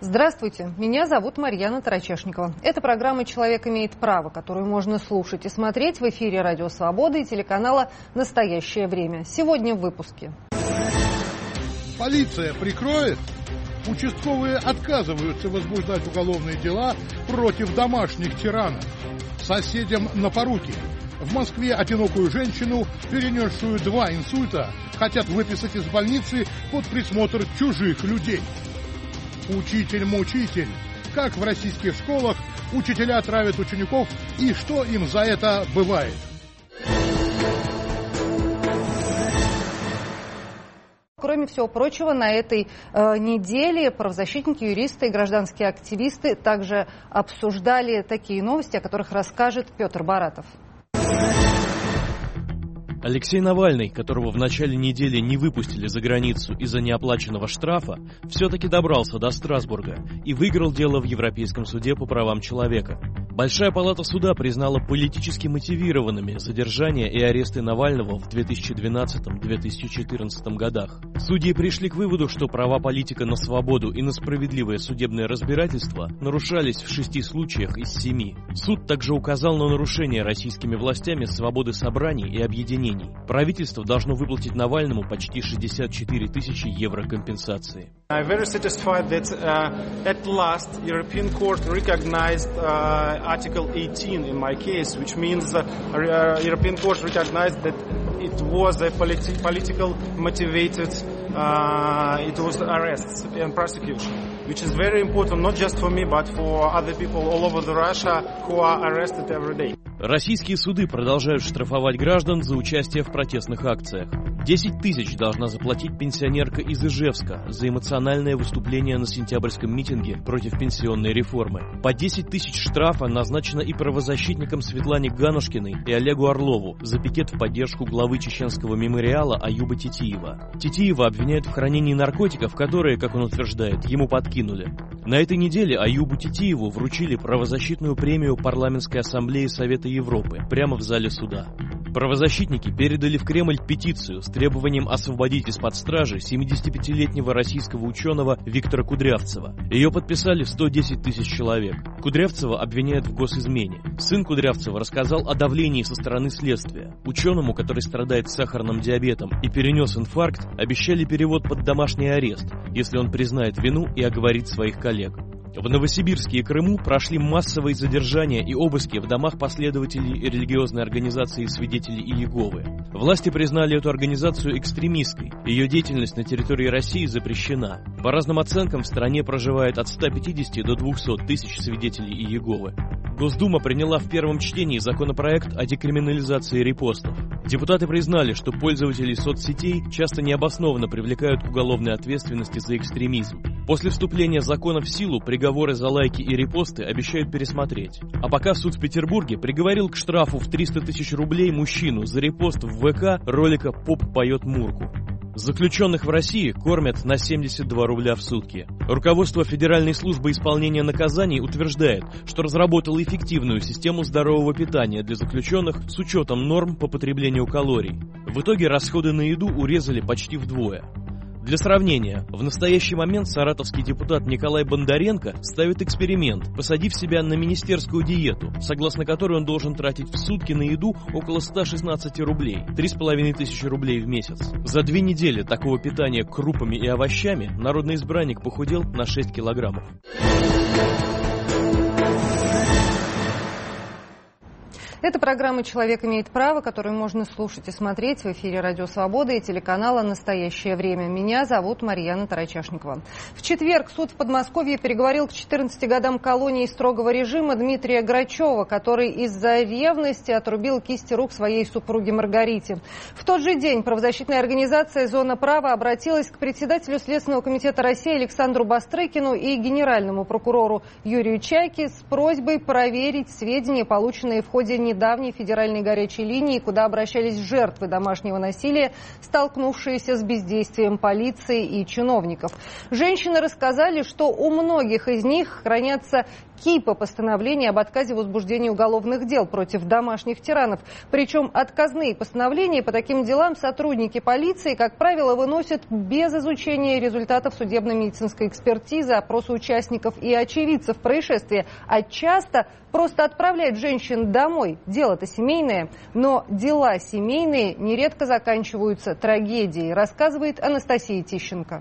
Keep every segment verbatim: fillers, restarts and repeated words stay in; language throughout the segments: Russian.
Здравствуйте, меня зовут Марьяна Тарачешникова. Это программа «Человек имеет право», которую можно слушать и смотреть в эфире Радио Свобода и телеканала «Настоящее время». Сегодня в выпуске. Полиция прикроет? Участковые отказываются возбуждать уголовные дела против домашних тиранов. Соседям на поруки. В Москве одинокую женщину, перенесшую два инсульта, хотят выписать из больницы под присмотр чужих людей. Учитель-мучитель. Как в российских школах учителя травят учеников и что им за это бывает? Кроме всего прочего, на этой э, неделе правозащитники, юристы и гражданские активисты также обсуждали такие новости, о которых расскажет Петр Баратов. Алексей Навальный, которого в начале недели не выпустили за границу из-за неоплаченного штрафа, все-таки добрался до Страсбурга и выиграл дело в Европейском суде по правам человека. Большая палата суда признала политически мотивированными задержания и аресты Навального в две тысячи двенадцатом — две тысячи четырнадцатом годах. Судьи пришли к выводу, что права политика на свободу и на справедливое судебное разбирательство нарушались в шести случаях из семи. Суд также указал на нарушение российскими властями свободы собраний и объединений. Правительство должно выплатить Навальному почти шестьдесят четыре тысячи евро компенсации. I'm very satisfied that uh, at last European Court recognized uh, Article eighteen in my case, which means uh, uh, European Court recognized that it was a politi- political motivated uh, it was arrests and prosecution, which is very important not just for me but for other people all over the Russia who are arrested every day. Российские суды продолжают штрафовать граждан за участие в протестных акциях. десять тысяч должна заплатить пенсионерка из Ижевска за эмоциональное выступление на сентябрьском митинге против пенсионной реформы. По десять тысяч штрафа назначено и правозащитникам Светлане Ганушкиной и Олегу Орлову за пикет в поддержку главы чеченского мемориала Аюба Титиева. Титиева обвиняют в хранении наркотиков, которые, как он утверждает, ему подкинули. На этой неделе Аюбу Титиеву вручили правозащитную премию Парламентской ассамблеи Совета Европы прямо в зале суда. Правозащитники передали в Кремль петицию с требованием освободить из-под стражи семидесятипятилетнего российского ученого Виктора Кудрявцева. Ее подписали сто десять тысяч человек. Кудрявцева обвиняют в госизмене. Сын Кудрявцева рассказал о давлении со стороны следствия. Ученому, который страдает сахарным диабетом и перенес инфаркт, обещали перевод под домашний арест, если он признает вину и оговорит своих коллег. В Новосибирске и Крыму прошли массовые задержания и обыски в домах последователей религиозной организации «Свидетели Иеговы». Власти признали эту организацию экстремистской. Ее деятельность на территории России запрещена. По разным оценкам, в стране проживает от ста пятидесяти до двухсот тысяч свидетелей Иеговы. Госдума приняла в первом чтении законопроект о декриминализации репостов. Депутаты признали, что пользователи соцсетей часто необоснованно привлекают к уголовной ответственности за экстремизм. После вступления закона в силу приговоры за лайки и репосты обещают пересмотреть. А пока суд в Петербурге приговорил к штрафу в триста тысяч рублей мужчину за репост в ВК ролика «Поп поет Мурку». Заключенных в России кормят на семьдесят два рубля в сутки. Руководство Федеральной службы исполнения наказаний утверждает, что разработало эффективную систему здорового питания для заключенных с учетом норм по потреблению калорий. В итоге расходы на еду урезали почти вдвое. Для сравнения, в настоящий момент саратовский депутат Николай Бондаренко ставит эксперимент, посадив себя на министерскую диету, согласно которой он должен тратить в сутки на еду около ста шестнадцати рублей, три с половиной тысячи рублей в месяц. За две недели такого питания крупами и овощами народный избранник похудел на шесть килограммов. Это программа «Человек имеет право», которую можно слушать и смотреть в эфире Радио Свобода и телеканала «Настоящее время». Меня зовут Марьяна Тарачешникова. В четверг суд в Подмосковье переговорил к четырнадцати годам колонии строгого режима Дмитрия Грачева, который из-за ревности отрубил кисти рук своей супруге Маргарите. В тот же день правозащитная организация «Зона права» обратилась к председателю Следственного комитета России Александру Бастрыкину и генеральному прокурору Юрию Чайке с просьбой проверить сведения, полученные в ходе недавней федеральной горячей линии, куда обращались жертвы домашнего насилия, столкнувшиеся с бездействием полиции и чиновников. Женщины рассказали, что у многих из них хранятся кипа постановлений об отказе в возбуждении уголовных дел против домашних тиранов. Причем отказные постановления по таким делам сотрудники полиции, как правило, выносят без изучения результатов судебно-медицинской экспертизы, опроса участников и очевидцев происшествия, а часто просто отправляют женщин домой. Дело-то семейное, но дела семейные нередко заканчиваются трагедией, рассказывает Анастасия Тищенко.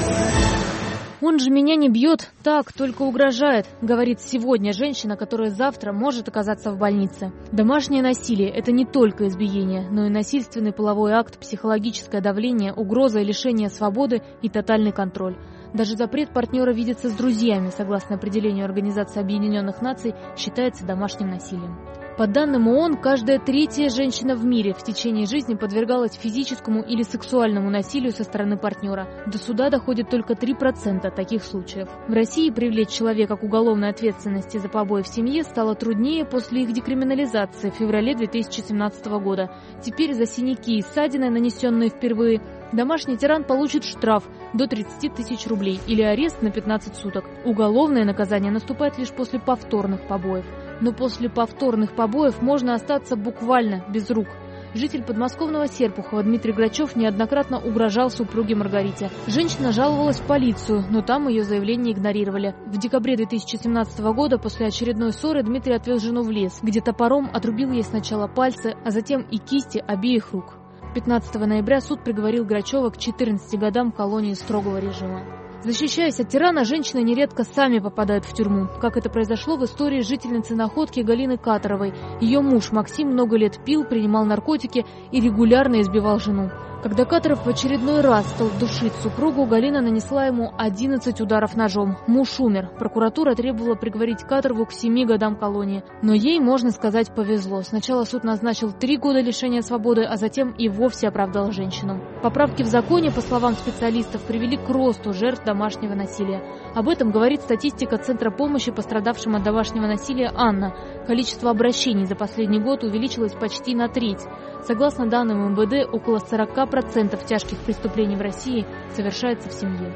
«Он же меня не бьет, так, только угрожает», — говорит сегодня женщина, которая завтра может оказаться в больнице. Домашнее насилие – это не только избиение, но и насильственный половой акт, психологическое давление, угроза и лишение свободы и тотальный контроль. Даже запрет партнера видеться с друзьями, согласно определению Организации Объединенных Наций, считается домашним насилием. По данным ООН, каждая третья женщина в мире в течение жизни подвергалась физическому или сексуальному насилию со стороны партнера. До суда доходит только три процента таких случаев. В России привлечь человека к уголовной ответственности за побои в семье стало труднее после их декриминализации в феврале две тысячи семнадцатого года. Теперь за синяки и ссадины, нанесенные впервые, домашний тиран получит штраф до тридцати тысяч рублей или арест на пятнадцать суток. Уголовное наказание наступает лишь после повторных побоев. Но после повторных побоев можно остаться буквально без рук. Житель подмосковного Серпухова Дмитрий Грачев неоднократно угрожал супруге Маргарите. Женщина жаловалась в полицию, но там ее заявление игнорировали. В декабре две тысячи семнадцатого года после очередной ссоры Дмитрий отвез жену в лес, где топором отрубил ей сначала пальцы, а затем и кисти обеих рук. пятнадцатого ноября суд приговорил Грачева к четырнадцати годам колонии строгого режима. Защищаясь от тирана, женщины нередко сами попадают в тюрьму. Как это произошло в истории жительницы Находки Галины Катаровой. Ее муж Максим много лет пил, принимал наркотики и регулярно избивал жену. Когда Катаров в очередной раз стал душить супругу, Галина нанесла ему одиннадцать ударов ножом. Муж умер. Прокуратура требовала приговорить Катарову к семи годам колонии. Но ей, можно сказать, повезло. Сначала суд назначил три года лишения свободы, а затем и вовсе оправдал женщину. Поправки в законе, по словам специалистов, привели к росту жертв домашнего насилия. Об этом говорит статистика Центра помощи пострадавшим от домашнего насилия «Анна». Количество обращений за последний год увеличилось почти на треть. Согласно данным МВД, около сорока процентов тяжких преступлений в России совершается в семье.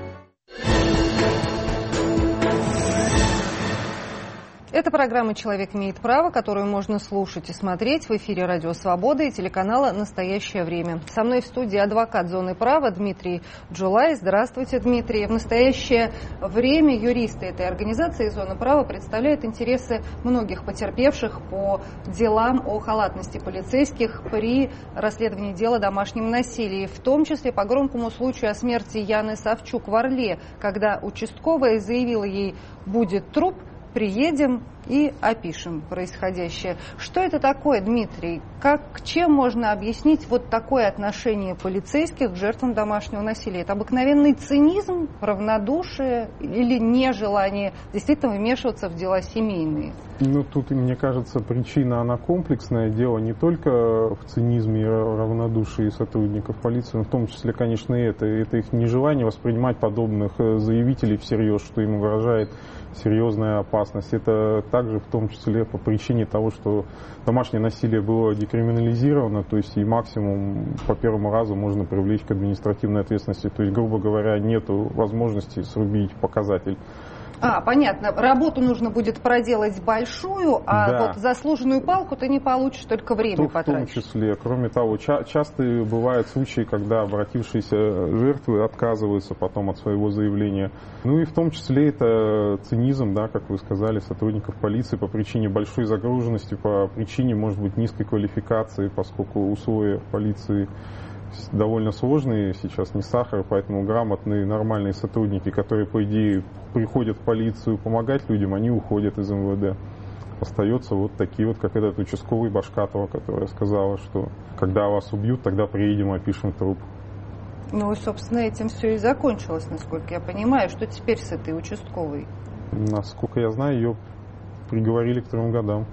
Это программа «Человек имеет право», которую можно слушать и смотреть в эфире «Радио Свобода» и телеканала «Настоящее время». Со мной в студии адвокат зоны права Дмитрий Джулай. Здравствуйте, Дмитрий. В настоящее время юристы этой организации «Зона права» представляют интересы многих потерпевших по делам о халатности полицейских при расследовании дела о домашнем насилии, в том числе по громкому случаю о смерти Яны Савчук в Орле, когда участковая заявила ей «будет труп», приедем и опишем происходящее. Что это такое, Дмитрий? Как, чем можно объяснить вот такое отношение полицейских к жертвам домашнего насилия? Это обыкновенный цинизм, равнодушие или нежелание действительно вмешиваться в дела семейные? Ну, тут, мне кажется, причина, она комплексная. Дело не только в цинизме и равнодушии сотрудников полиции, но в том числе, конечно, и это. Это их нежелание воспринимать подобных заявителей всерьез, что им угрожает серьезная опасность. Это также в том числе по причине того, что домашнее насилие было декриминализировано, то есть и максимум по первому разу можно привлечь к административной ответственности. То есть, грубо говоря, нет возможности срубить показатель. А, понятно. Работу нужно будет проделать большую, а да. вот заслуженную палку ты не получишь, только время То потратишь. В том числе. Кроме того, ча- часто бывают случаи, когда обратившиеся жертвы отказываются потом от своего заявления. Ну и в том числе это цинизм, да, как вы сказали, сотрудников полиции по причине большой загруженности, по причине, может быть, низкой квалификации, поскольку условия в полиции довольно сложные, сейчас не сахар, поэтому грамотные, нормальные сотрудники, которые, по идее, приходят в полицию помогать людям, они уходят из МВД. Остаются вот такие вот, как этот участковый Башкатова, которая сказала, что когда вас убьют, тогда приедем, опишем труп. Ну и, собственно, этим все и закончилось, насколько я понимаю. Что теперь с этой участковой? Насколько я знаю, ее приговорили к трем годам.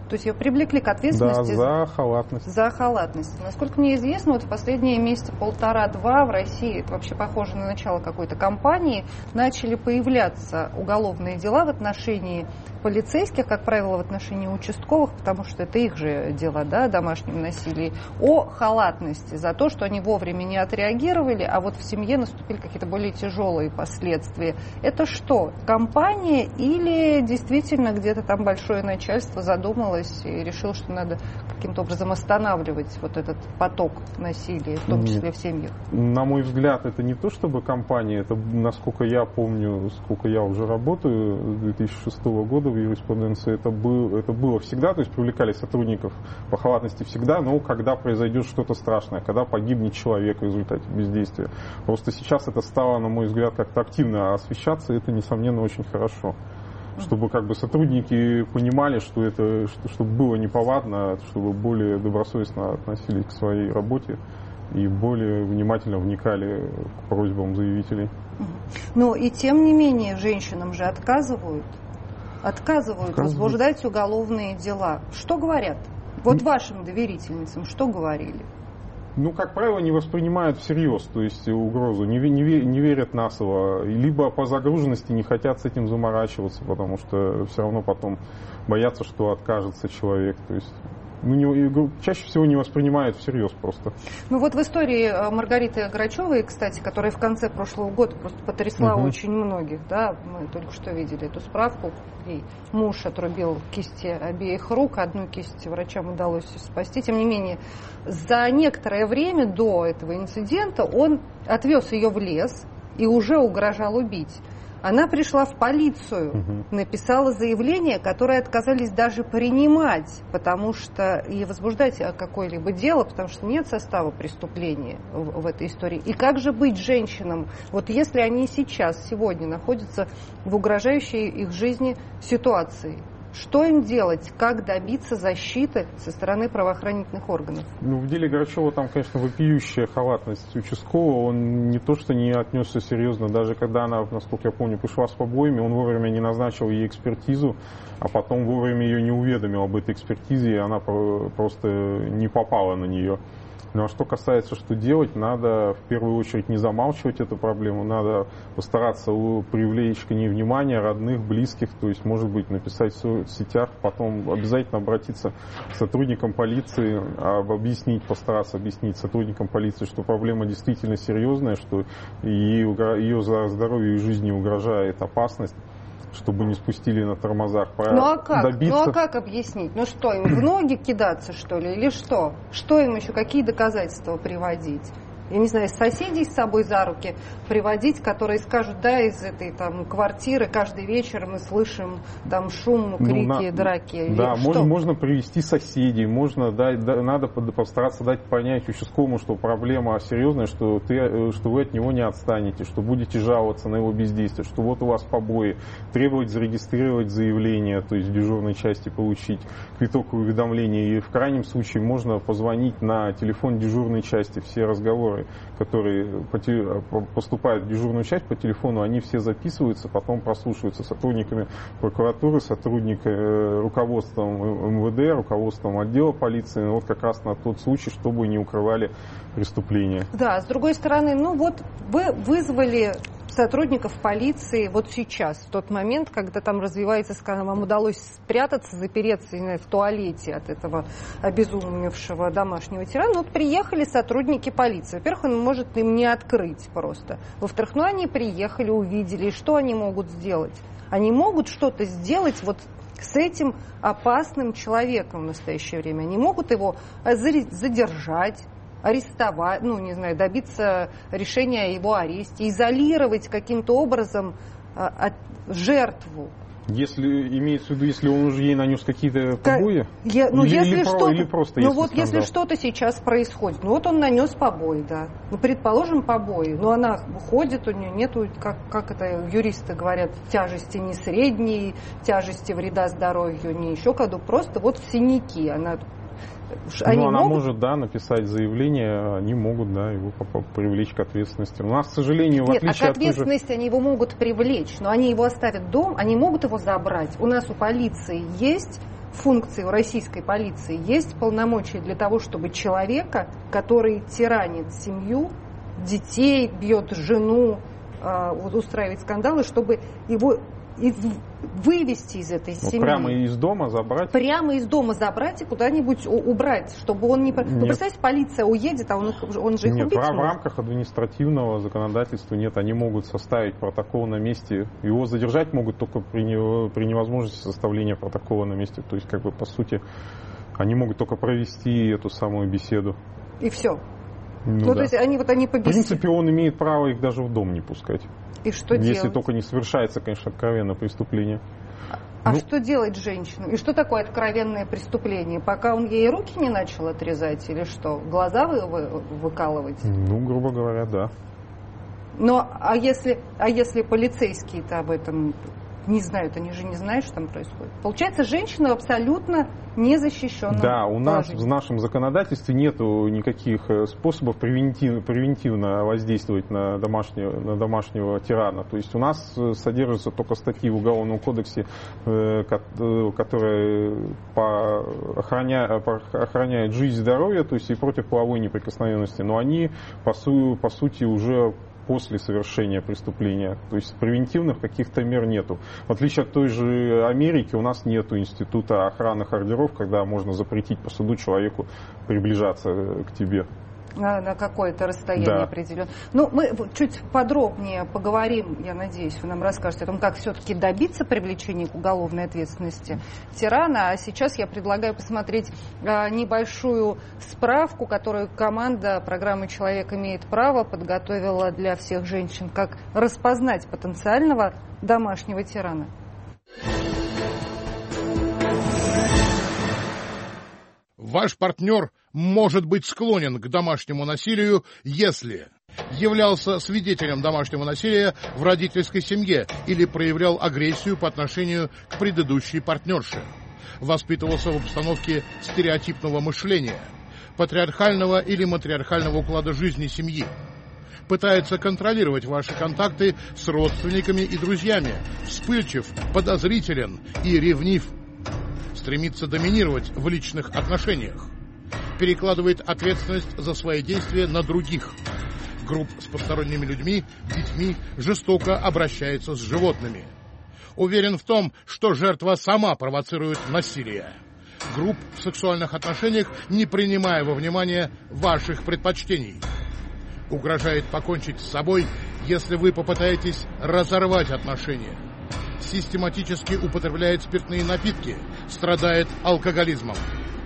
То есть ее привлекли к ответственности да, за халатность. За халатность. Насколько мне известно, вот в последние месяца полтора-два в России, это вообще похоже на начало какой-то кампании, начали появляться уголовные дела в отношении полицейских, как правило, в отношении участковых, потому что это их же дела, да, о домашнем насилии, о халатности, за то, что они вовремя не отреагировали, а вот в семье наступили какие-то более тяжелые последствия. Это что, кампания или действительно где-то там большое начальство задумалось и решило, что надо каким-то образом останавливать вот этот поток насилия, в том числе в семьях? На мой взгляд, это не то чтобы кампания, это, насколько я помню, сколько я уже работаю, с две тысячи шестого года в юриспруденции, это, был, это было всегда, то есть привлекали сотрудников по халатности всегда, но когда произойдет что-то страшное, когда погибнет человек в результате бездействия. Просто сейчас это стало, на мой взгляд, как-то активно освещаться, и это, несомненно, очень хорошо. Чтобы как бы сотрудники понимали, что это, что, чтобы было неповадно, чтобы более добросовестно относились к своей работе и более внимательно вникали к просьбам заявителей. Но и тем не менее женщинам же отказывают. Отказывают возбуждать уголовные дела. Что говорят? Вот вашим доверительницам что говорили? Ну, как правило, не воспринимают всерьез, то есть угрозу, не, не, не верят на слово, либо по загруженности не хотят с этим заморачиваться, потому что все равно потом боятся, что откажется человек, то есть... Ну, не, чаще всего не воспринимают всерьез просто. Ну вот в истории Маргариты Грачевой, кстати, которая в конце прошлого года просто потрясла угу. очень многих, да, мы только что видели эту справку, ей муж отрубил кисти обеих рук, одну кисть врачам удалось спасти, тем не менее, за некоторое время до этого инцидента он отвез ее в лес и уже угрожал убить. Она пришла в полицию, угу. написала заявление, которое отказались даже принимать, потому что и возбуждать какое-либо дело, потому что нет состава преступления в, в этой истории. И как же быть женщинам, вот если они сейчас, сегодня находятся в угрожающей их жизни ситуации? Что им делать? Как добиться защиты со стороны правоохранительных органов? Ну, в деле Грачева там, конечно, вопиющая халатность участкового. Он не то, что не отнесся серьезно. Даже когда она, насколько я помню, пришла с побоями, он вовремя не назначил ей экспертизу, а потом вовремя ее не уведомил об этой экспертизе, и она просто не попала на нее. Ну а что касается, что делать, надо в первую очередь не замалчивать эту проблему, надо постараться привлечь к ней внимание родных, близких, то есть, может быть, написать в соцсетях, потом обязательно обратиться к сотрудникам полиции, объяснить, постараться объяснить сотрудникам полиции, что проблема действительно серьезная, что ее, ее здоровью и жизни угрожает опасность, чтобы не спустили на тормозах. Ну а как? Добиться... Ну а как объяснить? Ну что, им в ноги кидаться, что ли, или что? Что им еще, какие доказательства приводить? Я не знаю, соседей с собой за руки приводить, которые скажут, да, из этой там квартиры каждый вечер мы слышим там шум, крики, ну, на... драки. Да, можно, можно привести соседей, можно дать, да, надо постараться дать понять участковому, что проблема серьезная, что, ты, что вы от него не отстанете, что будете жаловаться на его бездействие, что вот у вас побои, требовать зарегистрировать заявление, то есть в дежурной части получить квиток уведомления, и в крайнем случае можно позвонить на телефон дежурной части, все разговоры, которые поступают в дежурную часть по телефону, они все записываются, потом прослушиваются сотрудниками прокуратуры, сотрудниками, руководством эм вэ дэ, руководством отдела полиции, вот как раз на тот случай, чтобы не укрывали преступления. Да, с другой стороны, ну вот вы вызвали сотрудников полиции вот сейчас, в тот момент, когда там развивается скандал, вам удалось спрятаться, запереться, не знаю, в туалете от этого обезумевшего домашнего тирана. Вот приехали сотрудники полиции. Во-первых, он может им не открыть просто. Во-вторых, ну они приехали, увидели, что они могут сделать? Они могут что-то сделать вот с этим опасным человеком в настоящее время. Они могут его задержать, арестовать, ну, не знаю, добиться решения о его аресте, изолировать каким-то образом а, от, жертву. Если имеется в виду, если он уже ей нанес какие-то побои? Я, ну, или, если или, что-то, или просто ну если вот скандал? если что-то сейчас происходит, ну вот он нанес побои, да. Ну, предположим, побои, но она ходит, у нее нету, как, как это юристы говорят, тяжести не средней, тяжести вреда здоровью, не еще году, просто вот синяки. Она Они ну, она могут... может, да, написать заявление, они могут, да, его привлечь к ответственности. У нас, к сожалению, в Нет, отличие а к ответственности от той же... они его могут привлечь, но они его оставят дома, они могут его забрать. У нас у полиции есть функции у российской полиции есть полномочия для того, чтобы человека, который тиранит семью, детей, бьет жену, устраивает скандалы, чтобы его вывести из этой ну, семьи. Прямо из дома забрать? Прямо из дома забрать и куда-нибудь убрать, чтобы он не... Нет. Ну, представьте, полиция уедет, а он, он же их нет, убить в, может. в рамках административного законодательства нет, они могут составить протокол на месте. Его задержать могут только при, не, при невозможности составления протокола на месте. То есть, как бы, по сути, они могут только провести эту самую беседу. И все. Ну, ну да. то есть они вот они побесили. В принципе, он имеет право их даже в дом не пускать. И что Если делать? только не совершается, конечно, откровенное преступление. А ну, что делать женщину? И что такое откровенное преступление? Пока он ей руки не начал отрезать или что? Глаза вы, вы, выкалывать? Ну, грубо говоря, да. Но а если, а если полицейские-то об этом не знают, они же не знают, что там происходит. Получается, женщина абсолютно не защищена. Да, у нас в нашем законодательстве нет никаких способов превентив, превентивно воздействовать на домашнего, на домашнего тирана. То есть у нас содержатся только статьи в Уголовном кодексе, которые охраняют, охраняют жизнь и здоровье, то есть и против половой неприкосновенности, но они по, су, по сути уже после совершения преступления. То есть превентивных каких-то мер нету. В отличие от той же Америки, у нас нету института охранных ордеров, когда можно запретить по суду человеку приближаться к тебе. На, на какое-то расстояние да. определенное. Ну, мы чуть подробнее поговорим, я надеюсь, вы нам расскажете о том, как все-таки добиться привлечения к уголовной ответственности тирана. А сейчас я предлагаю посмотреть а, небольшую справку, которую команда программы «Человек имеет право» подготовила для всех женщин. Как распознать потенциального домашнего тирана. Ваш партнер может быть склонен к домашнему насилию, если являлся свидетелем домашнего насилия в родительской семье или проявлял агрессию по отношению к предыдущей партнерше, воспитывался в обстановке стереотипного мышления, патриархального или матриархального уклада жизни семьи, пытается контролировать ваши контакты с родственниками и друзьями, вспыльчив, подозрителен и ревнив, стремится доминировать в личных отношениях, перекладывает ответственность за свои действия на других, груб с посторонними людьми, детьми, жестоко обращается с животными, уверен в том, что жертва сама провоцирует насилие, груб в сексуальных отношениях, не принимая во внимание ваших предпочтений, угрожает покончить с собой, если вы попытаетесь разорвать отношения, систематически употребляет спиртные напитки, страдает алкоголизмом.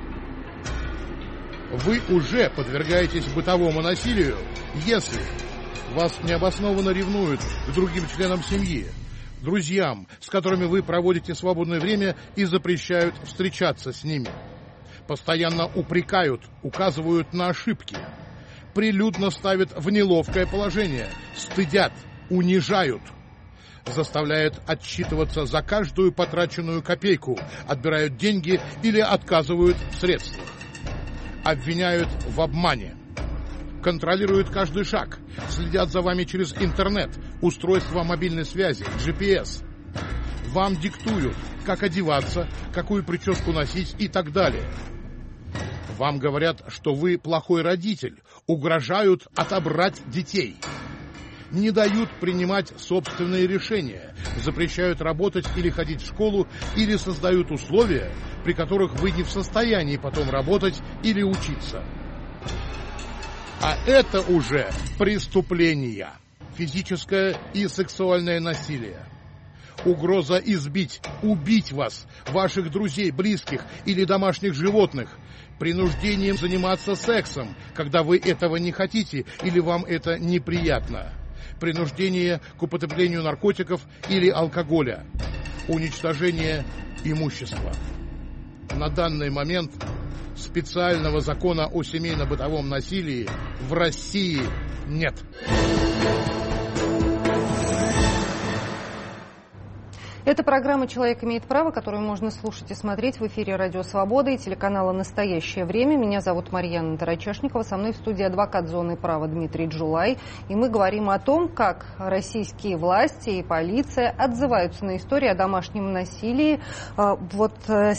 Вы уже подвергаетесь бытовому насилию, если вас необоснованно ревнуют к другим членам семьи, друзьям, с которыми вы проводите свободное время и запрещают встречаться с ними, постоянно упрекают, указывают на ошибки, прилюдно ставят в неловкое положение, стыдят, унижают, заставляют отчитываться за каждую потраченную копейку, отбирают деньги или отказывают в средствах, обвиняют в обмане, контролируют каждый шаг, следят за вами через интернет, устройства мобильной связи, джи пи эс, вам диктуют, как одеваться, какую прическу носить и так далее. Вам говорят, что вы плохой родитель, угрожают отобрать детей, не дают принимать собственные решения, запрещают работать или ходить в школу, или создают условия, при которых вы не в состоянии потом работать или учиться. А это уже преступления, физическое и сексуальное насилие, угроза избить, убить вас, ваших друзей, близких или домашних животных, принуждением заниматься сексом, когда вы этого не хотите или вам это неприятно, принуждение к употреблению наркотиков или алкоголя, уничтожение имущества. На данный момент специального закона о семейно-бытовом насилии в России нет. Это программа «Человек имеет право», которую можно слушать и смотреть в эфире «Радио Свобода» и телеканала «Настоящее время». Меня зовут Марьяна Тарачашникова. Со мной в студии адвокат зоны права Дмитрий Джулай. И мы говорим о том, как российские власти и полиция отзываются на истории о домашнем насилии. Вот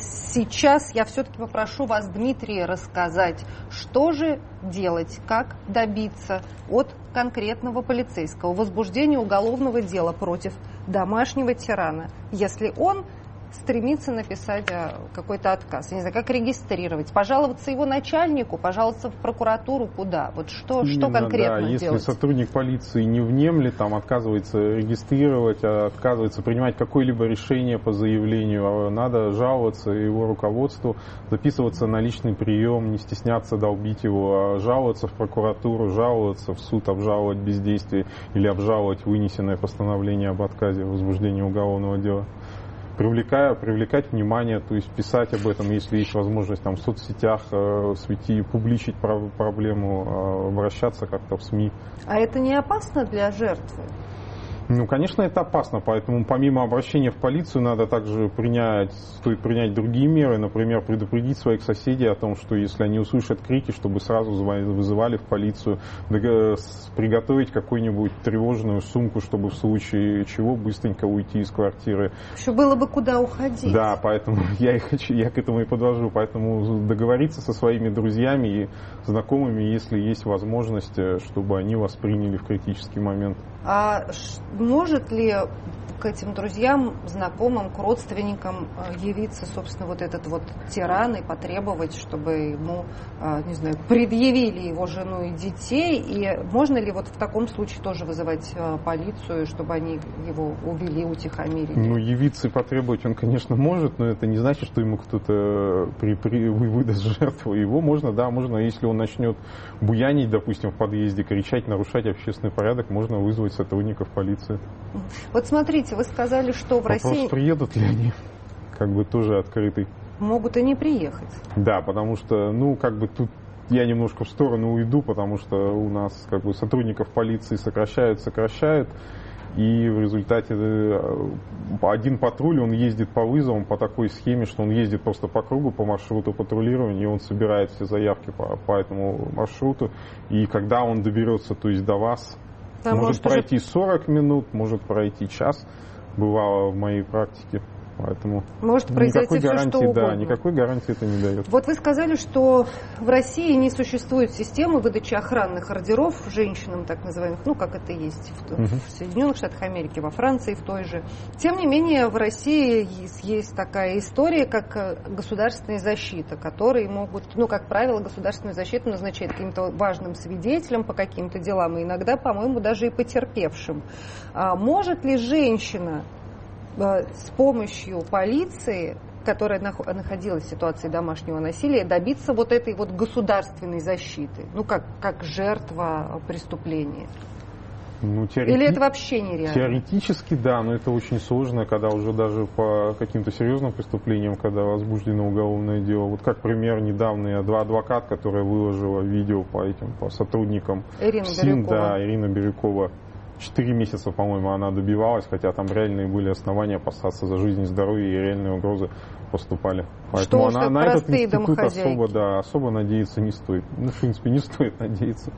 сейчас я все-таки попрошу вас, Дмитрий, рассказать, что же делать, как добиться от конкретного полицейского возбуждения уголовного дела против домашнего тирана, если он стремится написать какой-то отказ. Я не знаю, как регистрировать, пожаловаться его начальнику, пожаловаться в прокуратуру, куда? Вот что, Именно, что конкретно да. Если делать? сотрудник полиции не внемлет, там отказывается регистрировать, отказывается принимать какое-либо решение по заявлению, надо жаловаться его руководству, записываться на личный прием, не стесняться долбить его, жаловаться в прокуратуру, жаловаться в суд, обжаловать бездействие или обжаловать вынесенное постановление об отказе в возбуждении уголовного дела. Привлекая, привлекать внимание, то есть писать об этом, если есть возможность там, в соцсетях э, свети, публичить про- проблему, э, обращаться как-то в СМИ. А это не опасно для жертвы? Ну, конечно, это опасно, поэтому помимо обращения в полицию надо также принять, стоит принять другие меры, например, предупредить своих соседей о том, что если они услышат крики, чтобы сразу вызывали в полицию, приготовить какую-нибудь тревожную сумку, чтобы в случае чего быстренько уйти из квартиры. Еще было бы куда уходить. Да, поэтому я, и хочу, я к этому и подвожу, поэтому договориться со своими друзьями и знакомыми, если есть возможность, чтобы они вас приняли в критический момент. А может ли к этим друзьям, знакомым, к родственникам явиться, собственно, вот этот вот тиран и потребовать, чтобы ему, не знаю, предъявили его жену и детей? И можно ли вот в таком случае тоже вызывать полицию, чтобы они его увели, утихомирили? Ну, явиться и потребовать он, конечно, может, но это не значит, что ему кто-то при, при, выдаст жертву. Его можно, да, можно, если он начнет буянить, допустим, в подъезде, кричать, нарушать общественный порядок, можно вызвать сотрудников полиции. Вот смотрите, вы сказали, что в Вопрос, России... приедут ли они, как бы тоже открытый. Могут и не приехать. Да, потому что, ну, как бы тут я немножко в сторону уйду, потому что у нас, как бы, сотрудников полиции сокращают, сокращают, и в результате один патруль, он ездит по вызовам по такой схеме, что он ездит просто по кругу, по маршруту патрулирования, и он собирает все заявки по, по этому маршруту, и когда он доберется, то есть до вас, Да, может, может пройти уже... сорок минут, может пройти час, бывало в моей практике. Поэтому может произойти никакой все, гарантии, что угодно. Да, никакой гарантии это не дает. Вот вы сказали, что в России не существует системы выдачи охранных ордеров женщинам, так называемых, ну, как это есть в, uh-huh. в Соединенных Штатах Америки, во Франции в той же. Тем не менее, в России есть, есть такая история, как государственная защита, которые могут, ну, как правило, государственную защиту назначает каким-то важным свидетелем по каким-то делам, и иногда, по-моему, даже и потерпевшим. А может ли женщина с помощью полиции, которая находилась в ситуации домашнего насилия, добиться вот этой вот государственной защиты, ну как, как жертва преступления? Ну, теорети... Или это вообще нереально? Теоретически, да, но это очень сложно, когда уже даже по каким-то серьезным преступлениям, когда возбуждено уголовное дело. Вот как пример, недавно два адвокат, которая выложила видео по этим, по сотрудникам Ирина СИН, Бирюкова. да, Ирина Бирюкова. Четыре месяца, по-моему, она добивалась, хотя там реальные были основания опасаться за жизнь и здоровье, и реальные угрозы поступали. Поэтому что она на этот институт домохозяйки. особо, да, особо надеяться не стоит. Ну, в принципе, не стоит надеяться.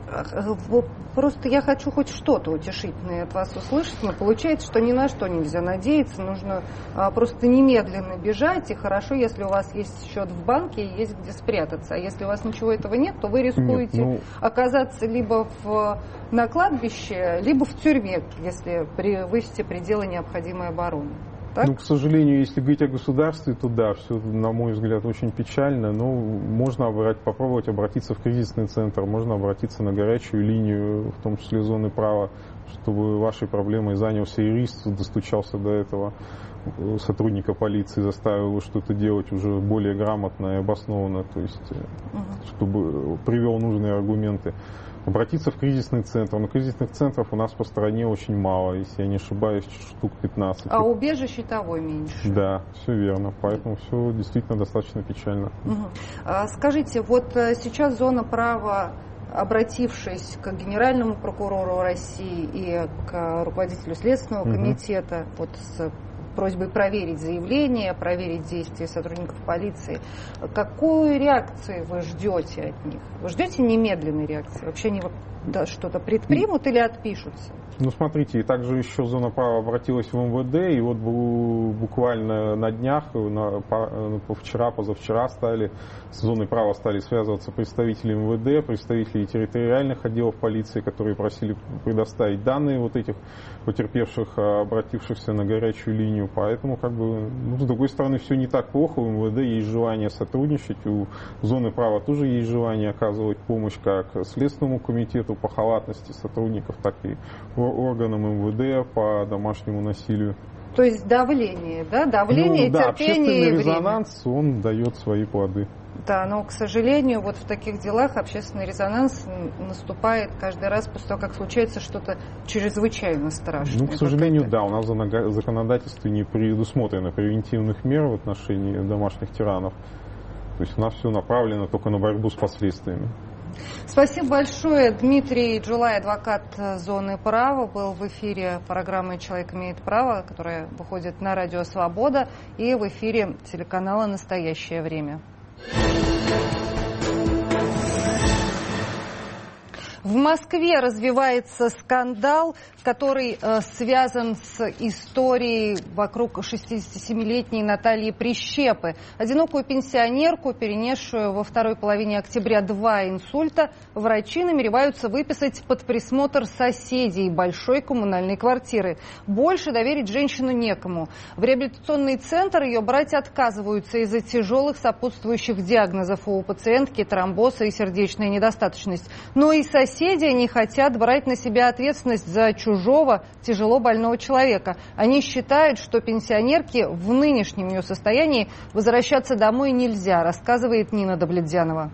Просто я хочу хоть что-то утешительное от вас услышать, но получается, что ни на что нельзя надеяться, нужно а, просто немедленно бежать, и хорошо, если у вас есть счет в банке и есть где спрятаться, а если у вас ничего этого нет, то вы рискуете нет, ну... оказаться либо в, на кладбище, либо в тюрьме, если превысите пределы необходимой обороны. Так? Ну, к сожалению, если говорить о государстве, то да, все, на мой взгляд, очень печально. Но можно попробовать обратиться в кризисный центр, можно обратиться на горячую линию, в том числе зоны права, чтобы вашей проблемой занялся юрист, достучался до этого сотрудника полиции, заставил его что-то делать уже более грамотно и обоснованно, то есть, угу. чтобы привел нужные аргументы. Обратиться в кризисный центр. Но кризисных центров у нас по стране очень мало, если я не ошибаюсь, штук пятнадцать. А убежище того меньше. Да, все верно. Поэтому все действительно достаточно печально. Угу. А, скажите, вот сейчас зона права, обратившись к генеральному прокурору России и к руководителю Следственного комитета, угу. вот с просьбой проверить заявление, проверить действия сотрудников полиции. Какую реакцию вы ждете от них? Вы ждете немедленной реакции? Вообще они да, что-то предпримут или отпишутся? Ну, смотрите, и также еще зона права обратилась в эм вэ дэ, и вот буквально на днях, на, по, вчера, позавчера стали, с зоной права стали связываться представители эм вэ дэ, представители территориальных отделов полиции, которые просили предоставить данные вот этих потерпевших, обратившихся на горячую линию. Поэтому, как бы, ну, с другой стороны, все не так плохо. У эм вэ дэ есть желание сотрудничать, у зоны права тоже есть желание оказывать помощь как Следственному комитету по халатности сотрудников, так и органам эм вэ дэ по домашнему насилию. То есть давление, да? Давление, ну, да, терпение и время. Общественный резонанс, он дает свои плоды. Да, но, к сожалению, вот в таких делах общественный резонанс наступает каждый раз после того, как случается что-то чрезвычайно страшное. Ну, к сожалению, да, у нас в законодательстве не предусмотрено превентивных мер в отношении домашних тиранов. То есть у нас все направлено только на борьбу с последствиями. Спасибо большое. Дмитрий Джулай, адвокат зоны права, был в эфире программы «Человек имеет право», которая выходит на Радио Свобода, и в эфире телеканала «Настоящее время». В Москве развивается скандал, который э, связан с историей вокруг шестидесятисемилетней Натальи Прищепы. Одинокую пенсионерку, перенесшую во второй половине октября два инсульта, врачи намереваются выписать под присмотр соседей большой коммунальной квартиры. Больше доверить женщину некому. В реабилитационный центр ее брать отказываются из-за тяжелых сопутствующих диагнозов у пациентки, тромбоза и сердечная недостаточность. Но и соседи Соседи не хотят брать на себя ответственность за чужого тяжело больного человека. Они считают, что пенсионерке в нынешнем ее состоянии возвращаться домой нельзя, рассказывает Нина Добледзянова.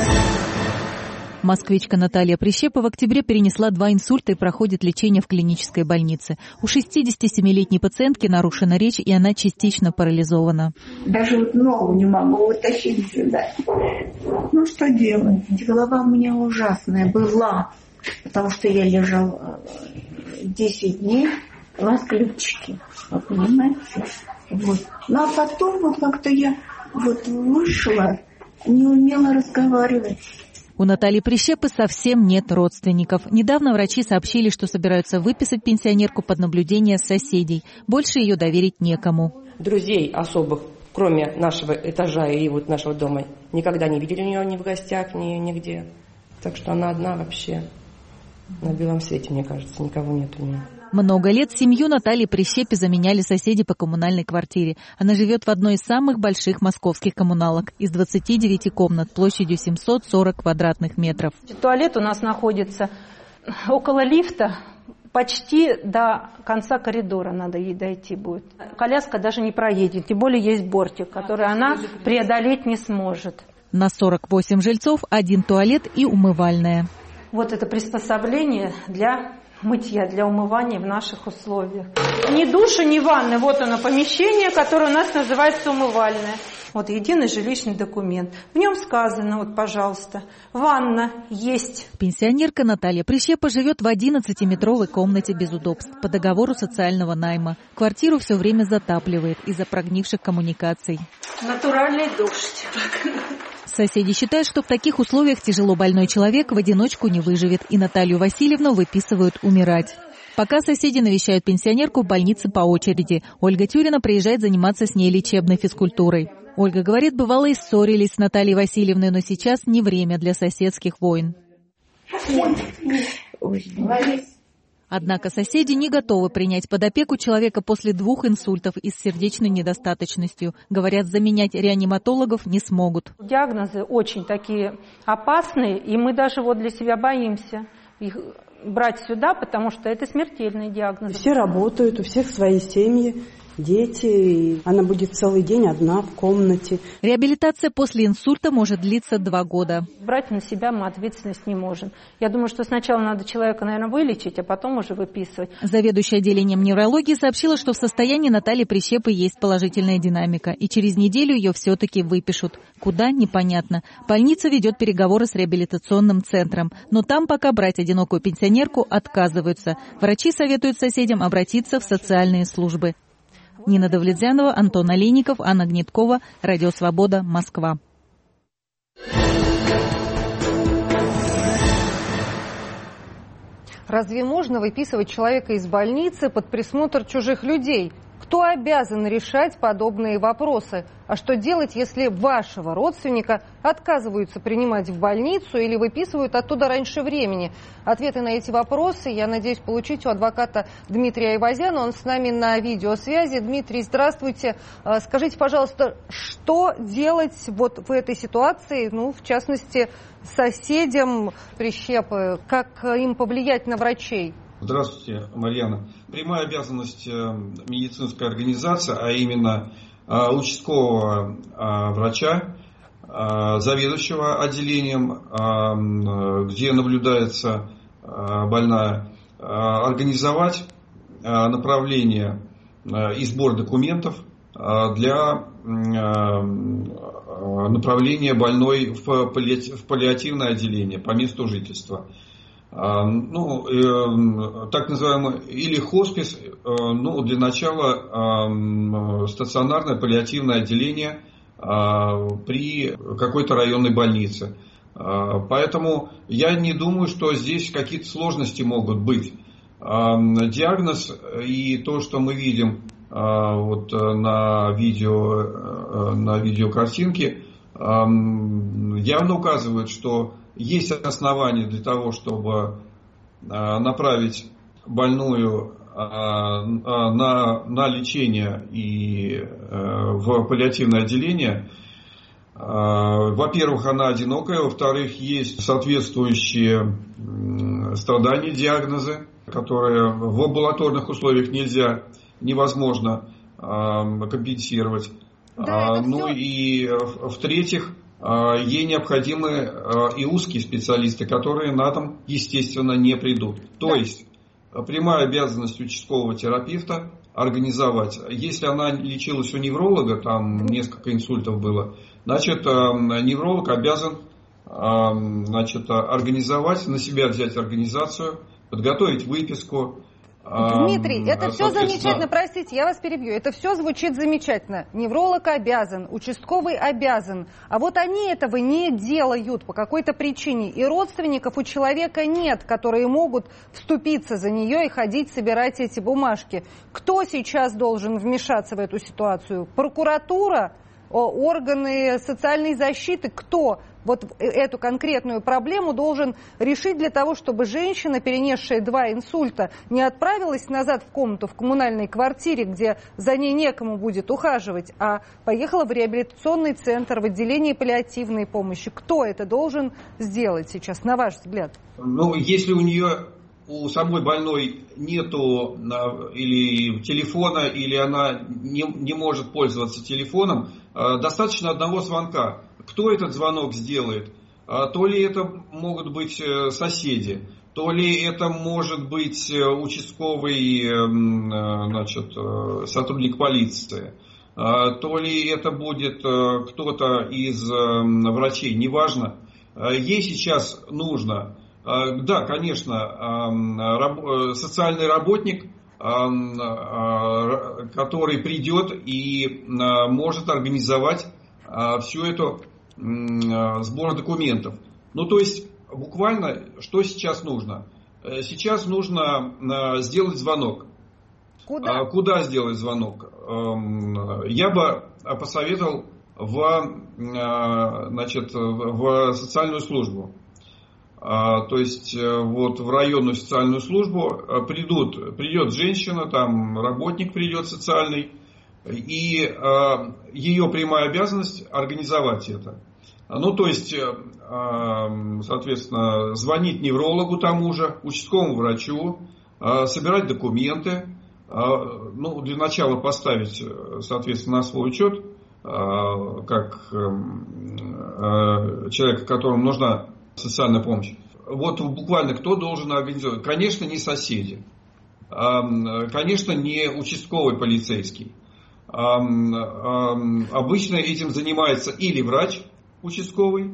Москвичка Наталья Прищепа в октябре перенесла два инсульта и проходит лечение в клинической больнице. У шестидесятисемилетней пациентки нарушена речь, и она частично парализована. Даже вот ногу не могу вытащить сюда. Ну, что делать? Голова у меня ужасная была, потому что я лежала десять дней в отключке. Вы понимаете? Вот. Ну, а потом вот как-то я вот вышла, не умела разговаривать. У Натальи Прищепы совсем нет родственников. Недавно врачи сообщили, что собираются выписать пенсионерку под наблюдение соседей. Больше ее доверить некому. Друзей особых, кроме нашего этажа и вот нашего дома, никогда не видели у нее ни в гостях, ни нигде. Так что она одна вообще на белом свете, мне кажется, никого нет у нее. Много лет семью Натальи Прищепе заменяли соседи по коммунальной квартире. Она живет в одной из самых больших московских коммуналок. Из двадцати девяти комнат площадью семьсот сорок квадратных метров. Туалет у нас находится около лифта. Почти до конца коридора надо ей дойти будет. Коляска даже не проедет. Тем более есть бортик, который она преодолеть не сможет. На сорок восемь жильцов один туалет и умывальная. Вот это приспособление для мытья, для умывания в наших условиях. Ни душа, ни ванны. Вот оно помещение, которое у нас называется умывальное. Вот единый жилищный документ. В нем сказано, вот, пожалуйста, ванна есть. Пенсионерка Наталья Прищепа живет в одиннадцатиметровой комнате без удобств по договору социального найма. Квартиру все время затапливает из-за прогнивших коммуникаций. Натуральный дождь. Соседи считают, что в таких условиях тяжело больной человек в одиночку не выживет, и Наталью Васильевну выписывают умирать. Пока соседи навещают пенсионерку в больнице по очереди. Ольга Тюрина приезжает заниматься с ней лечебной физкультурой. Ольга говорит, бывало и ссорились с Натальей Васильевной, но сейчас не время для соседских войн. Однако соседи не готовы принять под опеку человека после двух инсультов и с сердечной недостаточностью. Говорят, заменять реаниматологов не смогут. Диагнозы очень такие опасные, и мы даже вот для себя боимся их брать сюда, потому что это смертельный диагноз. Все работают, у всех свои семьи, дети, и она будет целый день одна в комнате. Реабилитация после инсульта может длиться два года. Брать на себя мы ответственность не можем. Я думаю, что сначала надо человека, наверное, вылечить, а потом уже выписывать. Заведующая отделением неврологии сообщила, что в состоянии Натальи Прищепы есть положительная динамика, и через неделю ее все-таки выпишут. Куда – непонятно. Больница ведет переговоры с реабилитационным центром, но там пока брать одинокую пенсионерку отказываются. Врачи советуют соседям обратиться в социальные службы. Нина Давлетзянова, Антон Олейников, Анна Гнеткова, Радио Свобода, Москва. Разве можно выписывать человека из больницы под присмотр чужих людей? Кто обязан решать подобные вопросы? А что делать, если вашего родственника отказываются принимать в больницу или выписывают оттуда раньше времени? Ответы на эти вопросы я надеюсь получить у адвоката Дмитрия Айвазяна. Он с нами на видеосвязи. Дмитрий, здравствуйте. Скажите, пожалуйста, что делать вот в этой ситуации, ну, в частности, соседям прищепы? Как им повлиять на врачей? Здравствуйте, Марьяна. Прямая обязанность медицинской организации, а именно участкового врача, заведующего отделением, где наблюдается больная, организовать направление и сбор документов для направления больной в паллиативное отделение по месту жительства. Ну, так называемый, или хоспис, ну, для начала стационарное паллиативное отделение при какой-то районной больнице. Поэтому я не думаю, что здесь какие-то сложности могут быть. Диагноз и то, что мы видим вот на видео, на видеокартинке, явно указывает, что есть основания для того, чтобы направить больную на, на лечение и в паллиативное отделение. Во-первых, она одинокая, во-вторых, есть соответствующие страдания, диагнозы, которые в амбулаторных условиях нельзя, невозможно компенсировать. Да, ну все. И в-третьих, ей необходимы и узкие специалисты, которые на дом, естественно, не придут. То да. есть прямая обязанность участкового терапевта организовать. Если она лечилась у невролога, там несколько инсультов было, значит, невролог обязан, значит, организовать, на себя взять организацию, подготовить выписку. Дмитрий, это все замечательно, простите, я вас перебью, это все звучит замечательно. Невролог обязан, участковый обязан, а вот они этого не делают по какой-то причине, и родственников у человека нет, которые могут вступиться за нее и ходить собирать эти бумажки. Кто сейчас должен вмешаться в эту ситуацию? Прокуратура? Органы социальной защиты? Кто вот эту конкретную проблему должен решить для того, чтобы женщина, перенесшая два инсульта, не отправилась назад в комнату в коммунальной квартире, где за ней некому будет ухаживать, а поехала в реабилитационный центр, в отделение паллиативной помощи? Кто это должен сделать сейчас, на ваш взгляд? Ну, если у нее... у самой больной нету или телефона, или она не, не может пользоваться телефоном, достаточно одного звонка. Кто этот звонок сделает? То ли это могут быть соседи, то ли это может быть участковый, значит, сотрудник полиции, то ли это будет кто-то из врачей, неважно. Ей сейчас нужно... Да, конечно, социальный работник, который придет и может организовать всю эту сбор документов. Ну, то есть, буквально, что сейчас нужно? Сейчас нужно сделать звонок. Куда? Куда сделать звонок? Я бы посоветовал в, значит, в социальную службу. То есть вот в районную социальную службу придут, придет женщина, там работник придет социальный, и ее прямая обязанность организовать это. Ну, то есть, соответственно, звонить неврологу тому же, участковому врачу, собирать документы, ну, для начала поставить, соответственно, на свой учет, как человека, которому нужна социальная помощь. Вот буквально кто должен организовать? Конечно, не соседи. Конечно, не участковый полицейский. Обычно этим занимается или врач участковый,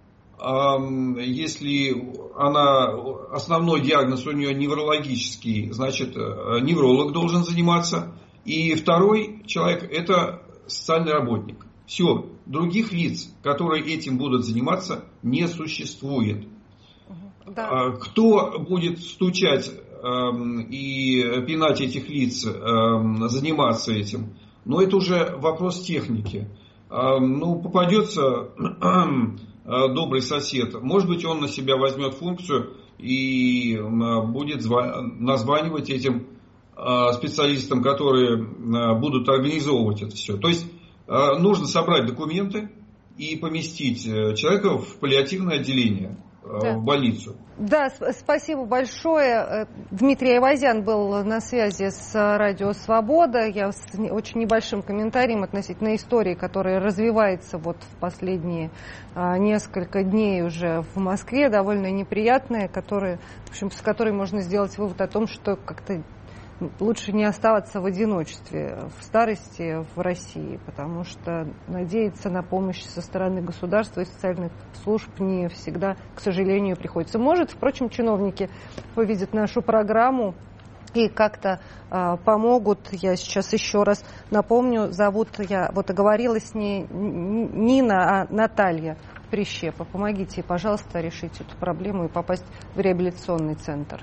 если она, основной диагноз у нее неврологический, значит, невролог должен заниматься И второй человек – это социальный работник. Все, других лиц, которые этим будут заниматься, не существует. Да. Кто будет стучать э, и пинать этих лиц, э, заниматься этим? Но это уже вопрос техники. Э, ну, попадется э, добрый сосед, может быть, он на себя возьмет функцию и будет названивать этим специалистам, которые будут организовывать это все. То есть нужно собрать документы и поместить человека в паллиативное отделение, да. в больницу. Да, спасибо большое. Дмитрий Айвазян был на связи с Радио Свобода. Я с очень небольшим комментарием относительно истории, которая развивается вот в последние а, несколько дней уже в Москве, довольно неприятная, которая, в общем, с которой можно сделать вывод о том, что как-то лучше не оставаться в одиночестве в старости в России, потому что надеяться на помощь со стороны государства и социальных служб не всегда, к сожалению, приходится. Может, впрочем, чиновники увидят нашу программу и как-то э, помогут. Я сейчас еще раз напомню, зовут, я вот оговорилась не Нина, а Наталья Прищепа. Помогите, пожалуйста, решить эту проблему и попасть в реабилитационный центр.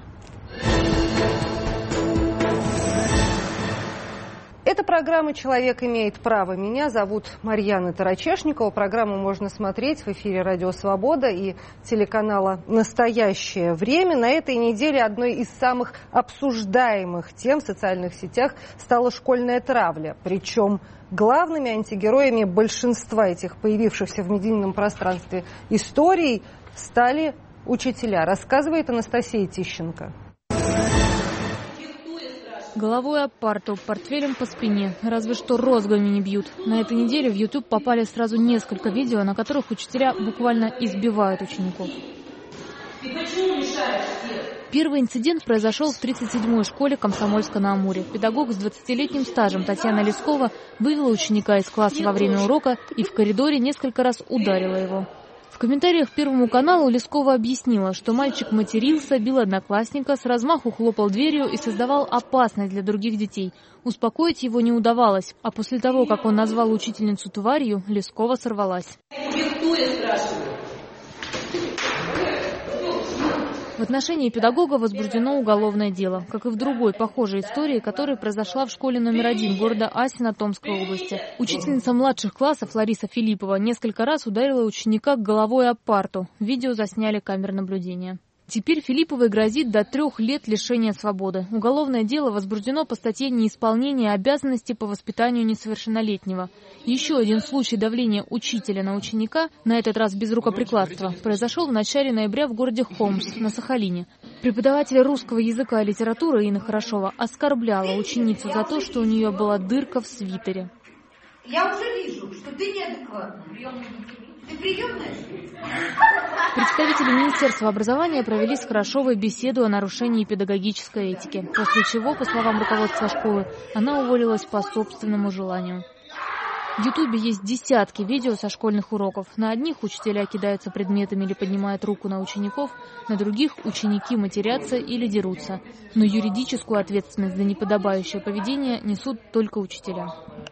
Это программа «Человек имеет право». Меня зовут Марьяна Тарачешникова. Программу можно смотреть в эфире «Радио Свобода» и телеканала «Настоящее время». На этой неделе одной из самых обсуждаемых тем в социальных сетях стала школьная травля. Причем главными антигероями большинства этих появившихся в медийном пространстве историй стали учителя. Рассказывает Анастасия Тищенко. Головой об парту, портфелем по спине. Разве что розгами не бьют. На этой неделе в YouTube попали сразу несколько видео, на которых учителя буквально избивают учеников. Первый инцидент произошел в тридцать седьмой школе Комсомольска-на-Амуре. Педагог с двадцатилетним стажем Татьяна Лескова вывела ученика из класса во время урока и в коридоре несколько раз ударила его. В комментариях Первому каналу Лескова объяснила, что мальчик матерился, бил одноклассника, с размаху хлопал дверью и создавал опасность для других детей. Успокоить его не удавалось, а после того, как он назвал учительницу тварью, Лескова сорвалась. В отношении педагога возбуждено уголовное дело, как и в другой похожей истории, которая произошла в школе номер один города Асино Томской области. Учительница младших классов Лариса Филиппова несколько раз ударила ученика головой об парту. Видео засняли камеры наблюдения. Теперь Филипповой грозит до трех лет лишения свободы. Уголовное дело возбуждено по статье «Неисполнение обязанностей по воспитанию несовершеннолетнего». Еще один случай давления учителя на ученика, на этот раз без рукоприкладства, произошел в начале ноября в городе Хомс на Сахалине. Преподаватель русского языка и литературы Инна Хорошова оскорбляла ученицу за то, что у нее была дырка в свитере. Я уже вижу, что ты неадекватна. Ты приемная? Представители Министерства образования провели с Хорошовой беседу о нарушении педагогической этики, после чего, по словам руководства школы, она уволилась по собственному желанию. В Ютубе есть десятки видео со школьных уроков. На одних учителя кидаются предметами или поднимают руку на учеников, на других ученики матерятся или дерутся. Но юридическую ответственность за неподобающее поведение несут только учителя.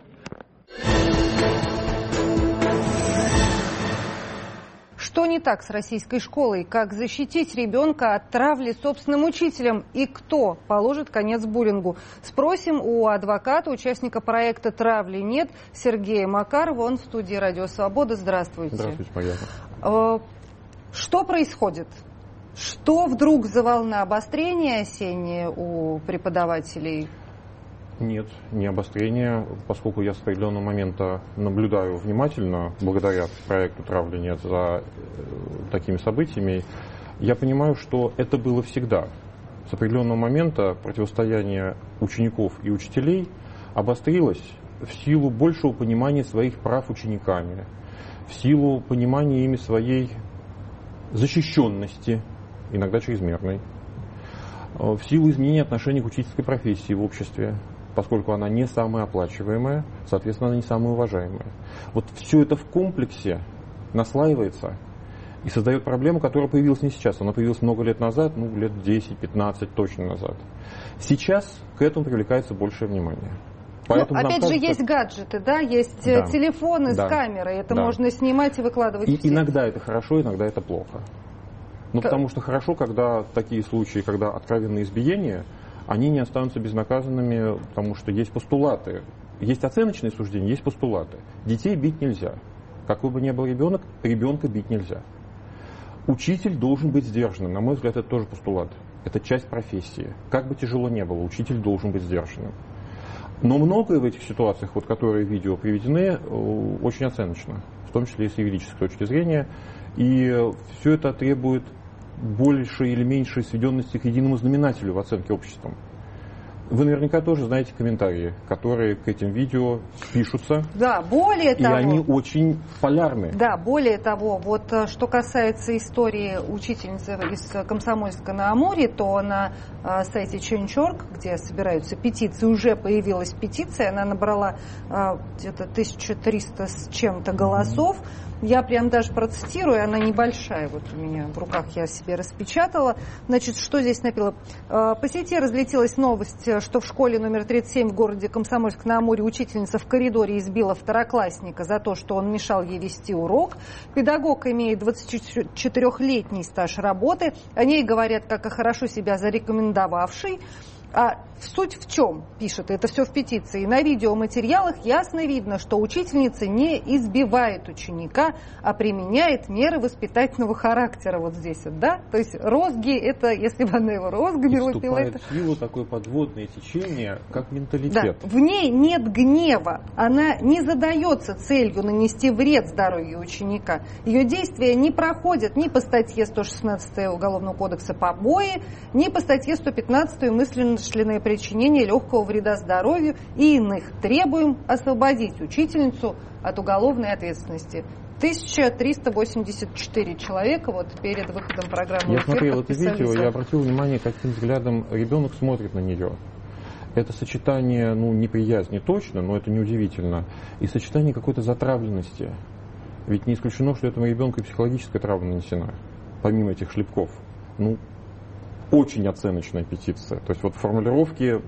Что не так с российской школой? Как защитить ребенка от травли собственным учителем? И кто положит конец буллингу? Спросим у адвоката, участника проекта «Травли нет» Сергея Макарова. Он в студии «Радио Свобода». Здравствуйте. Здравствуйте, Марьяна. Что происходит? Что вдруг за волна обострения осенняя у преподавателей? Нет, не обострение, поскольку я с определенного момента наблюдаю внимательно, благодаря проекту «Травли нет», за такими событиями, я понимаю, что это было всегда. С определенного момента противостояние учеников и учителей обострилось в силу большего понимания своих прав учениками, в силу понимания ими своей защищенности, иногда чрезмерной, в силу изменения отношений к учительской профессии в обществе, поскольку она не самая оплачиваемая, соответственно, она не самая уважаемая. Вот все это в комплексе наслаивается и создает проблему, которая появилась не сейчас. Она появилась много лет назад, ну, лет десять-пятнадцать точно назад. Сейчас к этому привлекается большее внимание. Поэтому, ну, опять кажется... же, есть гаджеты, да, есть да. телефоны да. с камерой, это да. можно снимать и выкладывать и в сеть. Иногда это хорошо, иногда это плохо. Ну, как... потому что хорошо, когда такие случаи, когда откровенные избиения, они не останутся безнаказанными, потому что есть постулаты. Есть оценочные суждения, есть постулаты. Детей бить нельзя. Какой бы ни был ребенок, ребенка бить нельзя. Учитель должен быть сдержанным. На мой взгляд, это тоже постулат. Это часть профессии. Как бы тяжело ни было, учитель должен быть сдержанным. Но многое в этих ситуациях, вот, которые в видео приведены, очень оценочно. В том числе и с юридической точки зрения. И все это требует большей или меньшей сведенности к единому знаменателю в оценке обществом. Вы наверняка тоже знаете комментарии, которые к этим видео пишутся. Да, более и того... И они очень полярны. Да, более того, вот что касается истории учительницы из Комсомольска на Амуре, то на э, сайте Change точка орг, где собираются петиции, уже появилась петиция, она набрала э, где-то тысяча триста с чем-то голосов. Я прям даже процитирую, она небольшая, вот у меня в руках я себе распечатала. Значит, что здесь написано? По сети разлетелась новость, что в школе номер тридцать семь в городе Комсомольск-на-Амуре учительница в коридоре избила второклассника за то, что он мешал ей вести урок. Педагог имеет двадцатичетырёхлетний стаж работы. О ней говорят, как о хорошо себя зарекомендовавшей. А суть в чем, пишет, это все в петиции. На видеоматериалах ясно видно, что учительница не избивает ученика, а применяет меры воспитательного характера вот здесь вот, да? То есть розги, это, если бы она его розгами лупила... Вступает в силу такое подводное течение, как менталитет. Да. В ней нет гнева, она не задается целью нанести вред здоровью ученика. Ее действия не проходят ни по статье сто шестнадцать Уголовного кодекса побои, ни по статье сто пятнадцать мысленно членное причинение легкого вреда здоровью и иных. Требуем освободить учительницу от уголовной ответственности. тысяча триста восемьдесят четыре человека вот перед выходом программы. Я смотрел это видео, я обратил внимание, каким взглядом ребенок смотрит на нее. Это сочетание, ну, неприязни точно, но это неудивительно, и сочетание какой-то затравленности. Ведь не исключено, что этому ребенку и психологическая травма нанесена, помимо этих шлепков. Ну, очень оценочная петиция. То есть вот формулировки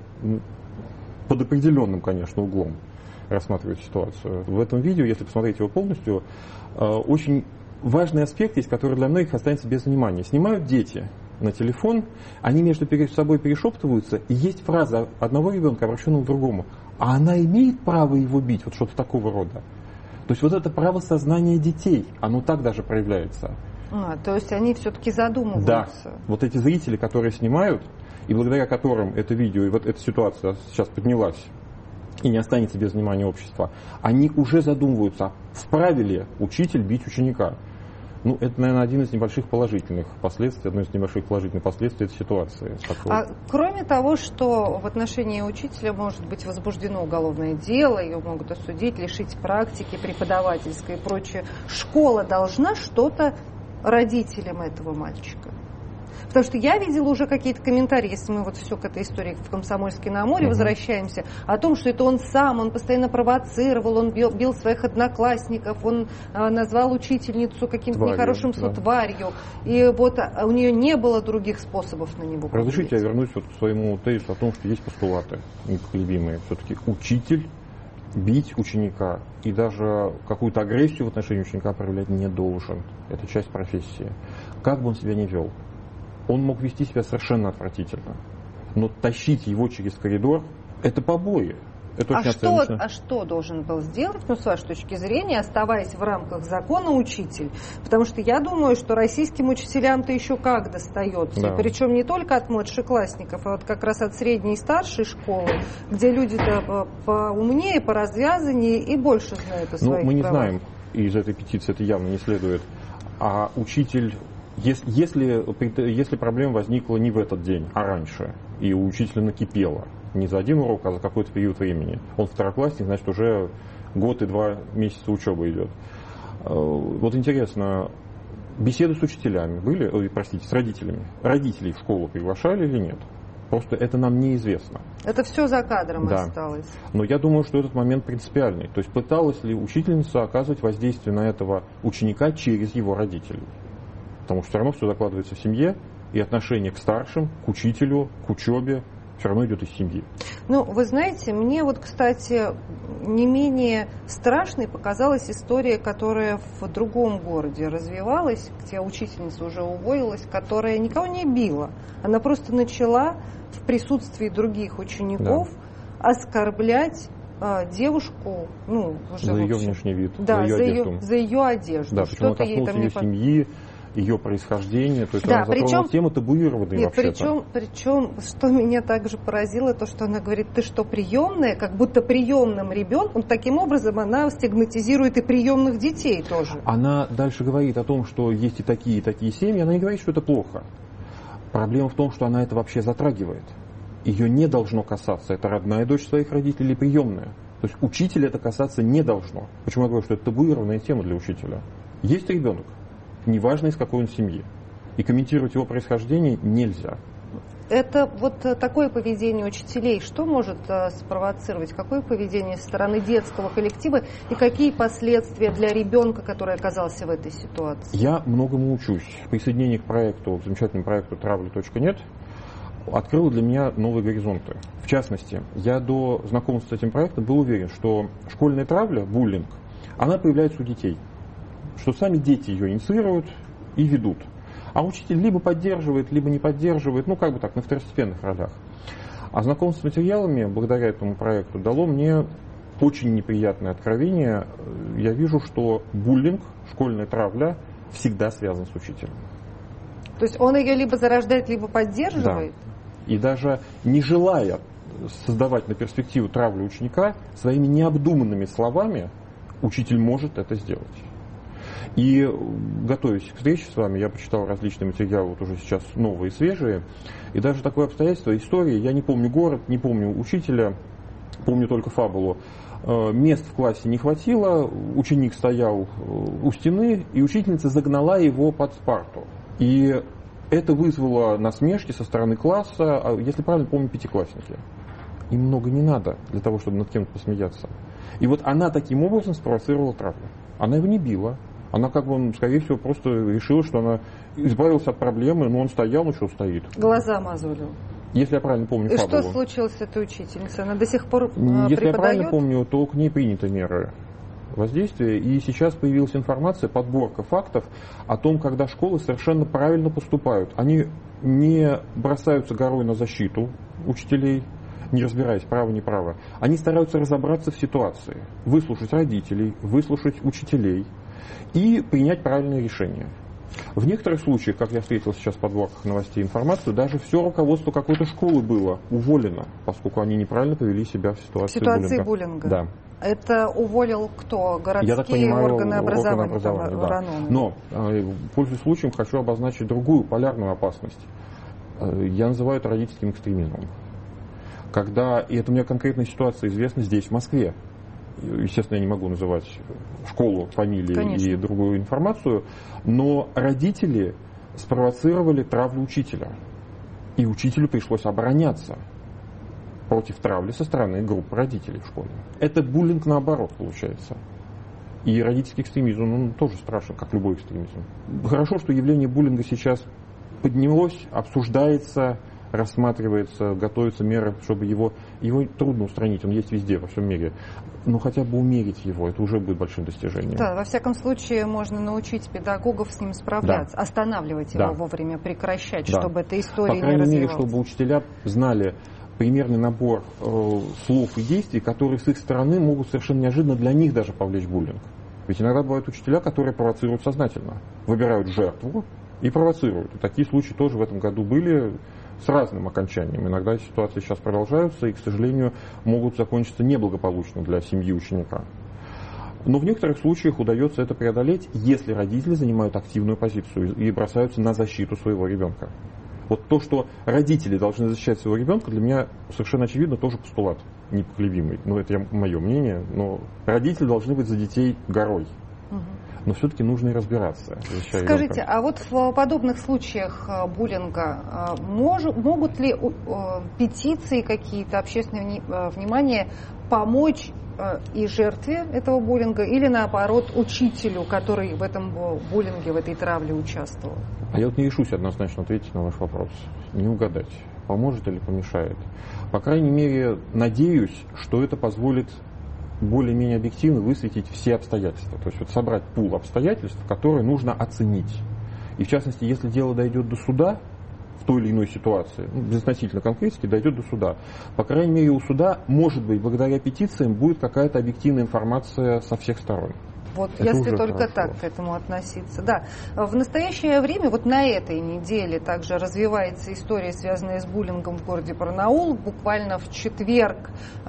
под определенным, конечно, углом рассматривают ситуацию. В этом видео, если посмотреть его полностью, очень важный аспект есть, который для многих останется без внимания. Снимают дети на телефон, они между собой перешептываются, и есть фраза одного ребенка, обращенного к другому. А она имеет право его бить? Вот что-то такого рода. То есть вот это право сознания детей, оно так даже проявляется. А, то есть они все-таки задумываются. Да, вот эти зрители, которые снимают, и благодаря которым это видео и вот эта ситуация сейчас поднялась и не останется без внимания общества, они уже задумываются, вправе ли учитель бить ученика. Ну, это, наверное, один из небольших положительных последствий, одно из небольших положительных последствий этой ситуации. А кроме того, что в отношении учителя может быть возбуждено уголовное дело, ее могут осудить, лишить практики преподавательской и прочее, школа должна что-то родителям этого мальчика? Потому что я видела уже какие-то комментарии, если мы вот все к этой истории в Комсомольске-на-Амуре mm-hmm. возвращаемся, о том, что это он сам, он постоянно провоцировал, он бил, бил своих одноклассников, он а, назвал учительницу каким-то тварью, нехорошим да. тварью, и вот а, у нее не было других способов на него. Разрешите, я вернусь вот к своему тезису о том, что есть постулаты непоколебимые. Все-таки учитель бить ученика и даже какую-то агрессию в отношении ученика проявлять не должен. Это часть профессии. Как бы он себя ни вел, он мог вести себя совершенно отвратительно. Но тащить его через коридор – это побои. Это очень а, что, оценочно. а что должен был сделать, ну, с вашей точки зрения, оставаясь в рамках закона, учитель? Потому что я думаю, что российским учителям-то еще как достается. Да. Причем не только от младшеклассников, а вот как раз от средней и старшей школы, где люди-то поумнее, поразвязаннее и больше знают о своих Ну, мы не правах. знаем, и из этой петиции это явно не следует, а учитель... Если, если, если проблема возникла не в этот день, а раньше, и у учителя накипело, не за один урок, а за какой-то период времени, он второклассник, значит, уже год и два месяца учебы идет. Вот интересно, беседы с учителями были, ой, простите, с родителями? Родителей в школу приглашали или нет? Просто это нам неизвестно. Это все за кадром да. осталось. Но я думаю, что этот момент принципиальный. То есть пыталась ли учительница оказывать воздействие на этого ученика через его родителей? Потому что все равно все закладывается в семье, и отношение к старшим, к учителю, к учебе, все равно идет из семьи. Ну, вы знаете, мне вот, кстати, не менее страшной показалась история, которая в другом городе развивалась, где учительница уже уволилась, которая никого не била. Она просто начала в присутствии других учеников да. оскорблять а, девушку, ну, уже за ее общем, внешний вид, да, за ее за одежду. Ее, за ее одежду. Да, причем Что-то ей там ее не семьи, ее происхождение, то есть да, она затронула причем, тему табуированной нет, вообще-то. Причем, причем, что меня также поразило, то, что она говорит, ты что, приемная? Как будто приемным ребенком, таким образом она стигматизирует и приемных детей тоже. Она дальше говорит о том, что есть и такие, и такие семьи, она не говорит, что это плохо. Проблема в том, что она это вообще затрагивает. Ее не должно касаться, это родная дочь своих родителей или приемная. То есть учителя это касаться не должно. Почему я говорю, что это табуированная тема для учителя? Есть ребенок, неважно из какой он семьи. И комментировать его происхождение нельзя. Это вот такое поведение учителей, что может спровоцировать? Какое поведение со стороны детского коллектива и какие последствия для ребенка, который оказался в этой ситуации? Я многому учусь. Присоединение к проекту, к замечательному проекту травли точка нет открыло для меня новые горизонты. В частности, я до знакомства с этим проектом был уверен, что школьная травля, буллинг, она появляется у детей. Что сами дети ее инициируют и ведут. А учитель либо поддерживает, либо не поддерживает, ну как бы так, на второстепенных ролях. А знакомство с материалами, благодаря этому проекту, дало мне очень неприятное откровение. Я вижу, что буллинг, школьная травля всегда связан с учителем. То есть он ее либо зарождает, либо поддерживает? Да. И даже не желая создавать на перспективу травлю ученика, своими необдуманными словами учитель может это сделать. И готовясь к встрече с вами, я почитал различные материалы, вот уже сейчас новые и свежие. И даже такое обстоятельство, история, я не помню город, не помню учителя, помню только фабулу. Мест в классе не хватило, ученик стоял у стены, и учительница загнала его под парту. И это вызвало насмешки со стороны класса, если правильно помню, пятиклассники. Им много не надо для того, чтобы над кем-то посмеяться. И вот она таким образом спровоцировала травлю. Она его не била. Она, как бы, скорее всего, просто решила, что она избавилась от проблемы, но он стоял, ну что стоит. Глаза мозолил. Если я правильно помню И фабулу. что случилось с этой учительницей? Она до сих пор Если преподает? я правильно помню, то к ней приняты меры воздействия. И сейчас появилась информация, подборка фактов о том, когда школы совершенно правильно поступают. Они не бросаются горой на защиту учителей, не разбираясь, право, неправо. Они стараются разобраться в ситуации, выслушать родителей, выслушать учителей и принять правильное решение. В некоторых случаях, как я встретил сейчас в подборках новостей информацию, даже все руководство какой-то школы было уволено, поскольку они неправильно повели себя в ситуации, в ситуации буллинга. буллинга. Да. Это уволил кто? Городские я так понимаю, органы образования? Органы образования да. Но, пользуясь случаем, хочу обозначить другую полярную опасность. Я называю это родительским экстремизмом. Когда, и это у меня конкретная ситуация известна здесь, в Москве. Естественно, я не могу называть школу, фамилии Конечно. И другую информацию, но родители спровоцировали травлю учителя. И учителю пришлось обороняться против травли со стороны группы родителей в школе. Это буллинг наоборот получается. И родительский экстремизм, он тоже страшен, как любой экстремизм. Хорошо, что явление буллинга сейчас поднялось, обсуждается, рассматривается, готовятся меры, чтобы его, его трудно устранить, он есть везде, во всем мире. Но хотя бы умерить его, это уже будет большим достижением. Да, во всяком случае, можно научить педагогов с ним справляться, да. останавливать его да. вовремя, прекращать, да. чтобы эта история не развивалась. По крайней мере, чтобы учителя знали примерный набор э, слов и действий, которые с их стороны могут совершенно неожиданно для них даже повлечь буллинг. Ведь иногда бывают учителя, которые провоцируют сознательно, выбирают жертву и провоцируют. И такие случаи тоже в этом году были с разным окончанием. Иногда ситуации сейчас продолжаются и, к сожалению, могут закончиться неблагополучно для семьи ученика. Но в некоторых случаях удается это преодолеть, если родители занимают активную позицию и бросаются на защиту своего ребенка. Вот то, что родители должны защищать своего ребенка, для меня совершенно очевидно тоже постулат непоколебимый. Ну, это мое мнение, но родители должны быть за детей горой. Угу. Но все-таки нужно и разбираться. Скажите, ребенка. А вот в подобных случаях буллинга мож, могут ли петиции какие-то, общественное внимание помочь и жертве этого буллинга, или наоборот учителю, который в этом буллинге, в этой травле участвовал? А я вот не решусь однозначно ответить на ваш вопрос, не угадать. поможет или помешает. По крайней мере, надеюсь, что это позволит более-менее объективно высветить все обстоятельства. То есть вот собрать пул обстоятельств, которые нужно оценить. И в частности, если дело дойдет до суда, в той или иной ситуации, ну, безотносительно конкретики, дойдет до суда. По крайней мере, у суда, может быть, благодаря петициям будет какая-то объективная информация со всех сторон. Вот это если только хорошо. так к этому относиться. Да. В настоящее время, вот на этой неделе также развивается история, связанная с буллингом в городе Барнаул. Буквально в четверг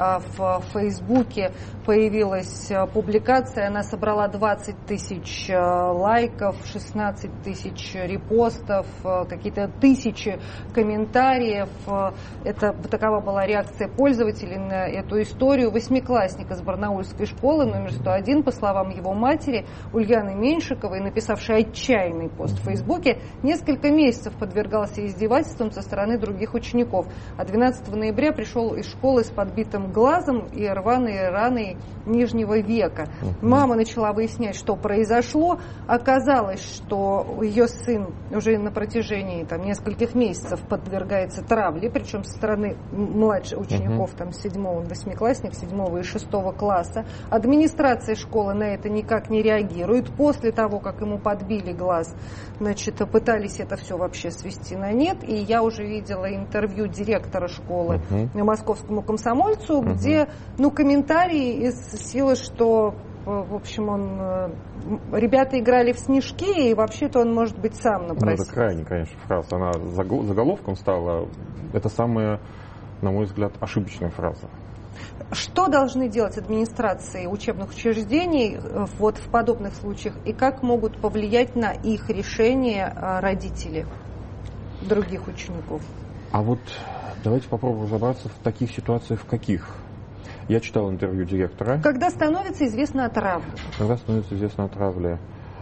в Фейсбуке появилась публикация, она собрала двадцать тысяч лайков, шестнадцать тысяч репостов, какие-то тысячи комментариев. Это, такова была реакция пользователей на эту историю. Восьмиклассник из барнаульской школы номер сто один, по словам его матери Ульяны Меньшиковой, написавшей отчаянный пост в Фейсбуке, несколько месяцев подвергался издевательствам со стороны других учеников. А двенадцатого ноября пришел из школы с подбитым глазом и рваной раной нижнего века. Мама начала выяснять, что произошло. Оказалось, что ее сын уже на протяжении там, нескольких месяцев подвергается травле, причем со стороны младших учеников, там, седьмого, восьмиклассник, седьмого и шестого класса. Администрация школы на это никак не реагирует. После того, как ему подбили глаз, значит, пытались это все вообще свести на нет. И я уже видела интервью директора школы uh-huh. московскому комсомольцу, uh-huh. где, ну, комментарии из силы, что, в общем, он... Ребята играли в снежки, и вообще-то он, может быть, сам напросился. Ну, это крайне, конечно, фраза. Она заголовком стала. Это самая, на мой взгляд, ошибочная фраза. Что должны делать администрации учебных учреждений вот в подобных случаях, и как могут повлиять на их решение родители других учеников? А вот давайте попробуем разобраться в таких ситуациях, в каких. Я читал интервью директора. Когда становится известно о травле? Когда становится известно о травле.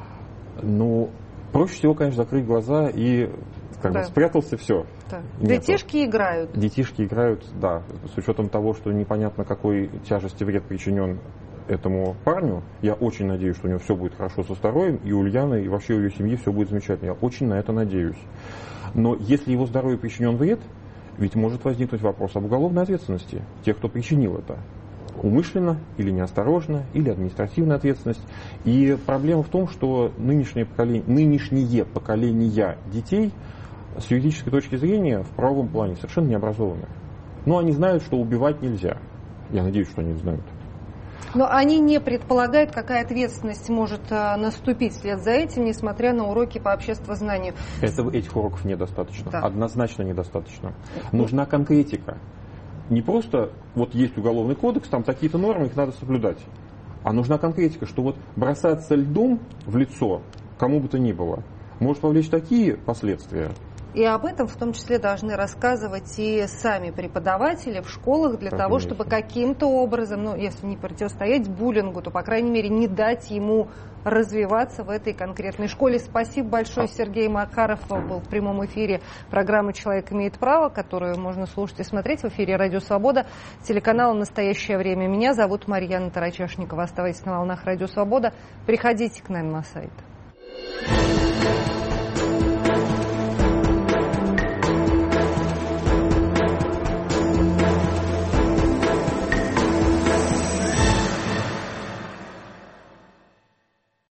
Ну, проще всего, конечно, закрыть глаза и... Как да. бы спрятался, все. Да. Детишки играют. Детишки играют, да. С учетом того, что непонятно, какой тяжести вред причинен этому парню, я очень надеюсь, что у него все будет хорошо со здоровьем, и у Ульяны, и вообще у ее семьи все будет замечательно. Я очень на это надеюсь. Но если его здоровью причинен вред, ведь может возникнуть вопрос об уголовной ответственности тех, кто причинил это. Умышленно или неосторожно, или административная ответственность. И проблема в том, что нынешнее поколение, нынешние поколения детей с юридической точки зрения в правовом плане совершенно не образованы. Но они знают, что убивать нельзя. Я надеюсь, что они знают. Но они не предполагают, какая ответственность может а, наступить вслед за этим, несмотря на уроки по обществознанию. Это, этих уроков недостаточно. Да. Однозначно недостаточно. Нужна конкретика. Не просто вот есть уголовный кодекс, там такие-то нормы, их надо соблюдать. А нужна конкретика, что вот бросаться льдом в лицо кому бы то ни было может повлечь такие последствия. И об этом в том числе должны рассказывать и сами преподаватели в школах для того, чтобы каким-то образом, ну, если не противостоять буллингу, то, по крайней мере, не дать ему развиваться в этой конкретной школе. Спасибо большое. Сергей Макаров был в прямом эфире программы «Человек имеет право», которую можно слушать и смотреть в эфире «Радио Свобода», телеканала «Настоящее время». Меня зовут Марьяна Тарачашникова. Оставайтесь на волнах «Радио Свобода». Приходите к нам на сайт.